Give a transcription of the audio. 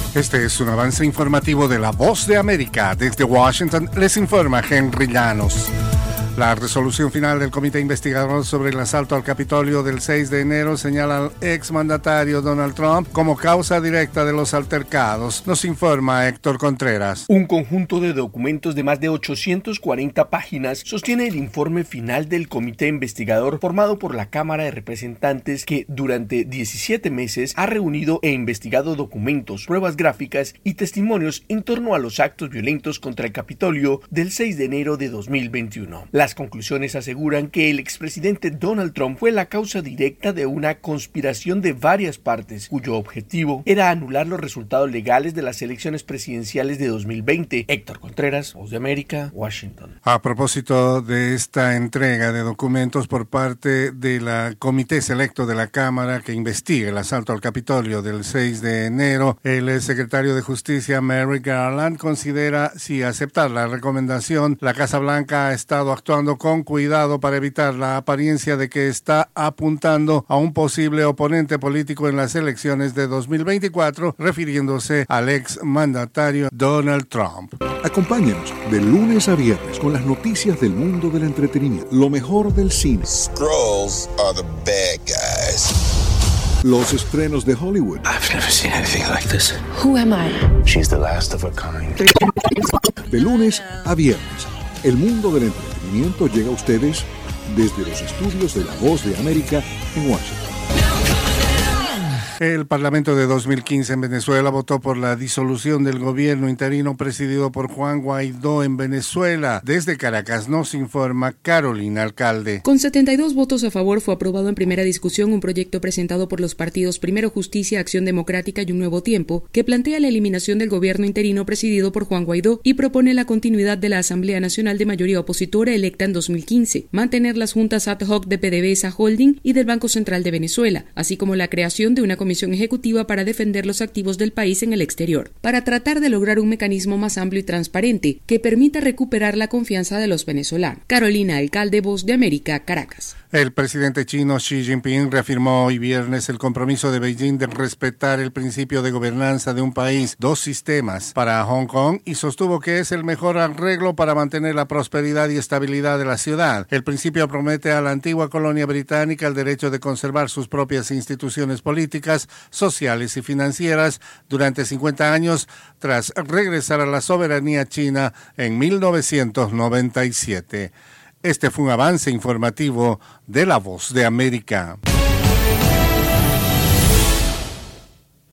Este es un avance informativo de La Voz de América. Desde Washington les informa Henry Llanos. La resolución final del Comité Investigador sobre el asalto al Capitolio del 6 de enero señala al exmandatario Donald Trump como causa directa de los altercados. Nos informa Héctor Contreras. Un conjunto de documentos de más de 840 páginas sostiene el informe final del Comité Investigador formado por la Cámara de Representantes que durante 17 meses ha reunido e investigado documentos, pruebas gráficas y testimonios en torno a los actos violentos contra el Capitolio del 6 de enero de 2021. Las conclusiones aseguran que el expresidente Donald Trump fue la causa directa de una conspiración de varias partes, cuyo objetivo era anular los resultados legales de las elecciones presidenciales de 2020. Héctor Contreras, Voz de América, Washington. A propósito de esta entrega de documentos por parte del Comité Selecto de la Cámara que investiga el asalto al Capitolio del 6 de enero, el secretario de Justicia Merrick Garland considera si aceptar la recomendación. La Casa Blanca ha estado actuando con cuidado para evitar la apariencia de que está apuntando a un posible oponente político en las elecciones de 2024, refiriéndose al exmandatario Donald Trump. Acompáñenos de lunes a viernes con las noticias del mundo del entretenimiento, lo mejor del cine. Skrulls are the bad guys. Los estrenos de Hollywood. I've never seen anything like this. Who am I? She's the last of her kind. De lunes a viernes, el mundo del entretenimiento llega a ustedes desde los estudios de La Voz de América en Washington. El Parlamento de 2015 en Venezuela votó por la disolución del gobierno interino presidido por Juan Guaidó en Venezuela. Desde Caracas nos informa Carolina Alcalde. Con 72 votos a favor fue aprobado en primera discusión un proyecto presentado por los partidos Primero Justicia, Acción Democrática y Un Nuevo Tiempo, que plantea la eliminación del gobierno interino presidido por Juan Guaidó y propone la continuidad de la Asamblea Nacional de mayoría opositora electa en 2015, mantener las juntas ad hoc de PDVSA Holding y del Banco Central de Venezuela, así como la creación de una comisión ejecutiva para defender los activos del país en el exterior, para tratar de lograr un mecanismo más amplio y transparente que permita recuperar la confianza de los venezolanos. Carolina Alcalde, Voz de América, Caracas. El presidente chino Xi Jinping reafirmó hoy viernes el compromiso de Beijing de respetar el principio de gobernanza de un país, dos sistemas para Hong Kong y sostuvo que es el mejor arreglo para mantener la prosperidad y estabilidad de la ciudad. El principio promete a la antigua colonia británica el derecho de conservar sus propias instituciones políticas, sociales y financieras durante 50 años tras regresar a la soberanía china en 1997. Este fue un avance informativo de La Voz de América.